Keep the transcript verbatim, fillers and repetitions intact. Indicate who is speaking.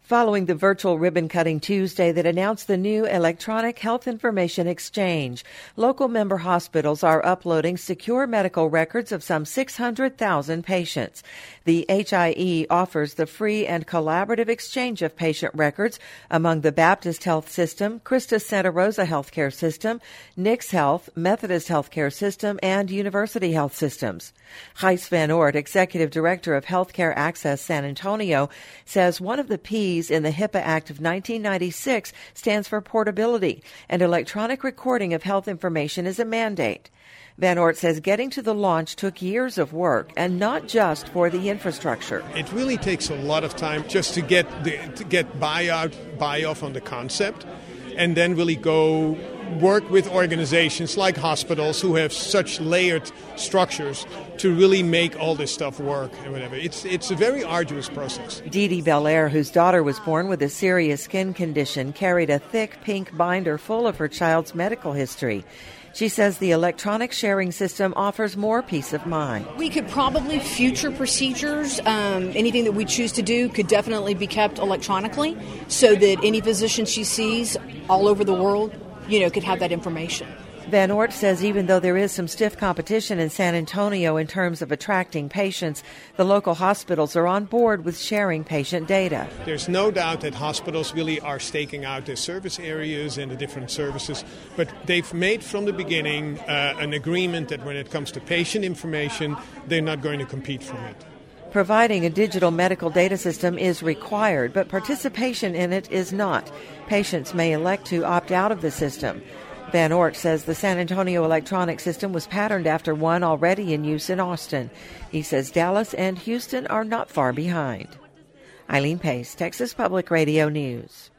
Speaker 1: Following the virtual ribbon-cutting Tuesday that announced the new Electronic Health Information Exchange, local member hospitals are uploading secure medical records of some six hundred thousand patients. The H I E offers the free and collaborative exchange of patient records among the Baptist Health System, Christus Santa Rosa Healthcare System, Nix Health, Methodist Healthcare System, and University Health Systems. Gijs Van Oort, Executive Director of Healthcare Access San Antonio, says one of the P's in the HIPAA Act of nineteen ninety-six stands for portability, and electronic recording of health information is a mandate. Van Oort says getting to the launch took years of work, and not just for the infrastructure.
Speaker 2: It really takes a lot of time just to get the, to get buy-out, buy-off on the concept, and then really go work with organizations like hospitals who have such layered structures to really make all this stuff work and whatever. It's it's a very arduous process.
Speaker 1: Dee Dee Belair, whose daughter was born with a serious skin condition, carried a thick pink binder full of her child's medical history. She says the electronic sharing system offers more peace of mind.
Speaker 3: We could probably, future procedures, um, anything that we choose to do could definitely be kept electronically so that any physician she sees all over the world, you know, could have that information.
Speaker 1: Van Oort says even though there is some stiff competition in San Antonio in terms of attracting patients, the local hospitals are on board with sharing patient data.
Speaker 2: There's no doubt that hospitals really are staking out their service areas and the different services, but they've made from the beginning uh, an agreement that when it comes to patient information, they're not going to compete from it.
Speaker 1: Providing a digital medical data system is required, but participation in it is not. Patients may elect to opt out of the system. Van Oort says the San Antonio electronic system was patterned after one already in use in Austin. He says Dallas and Houston are not far behind. Eileen Pace, Texas Public Radio News.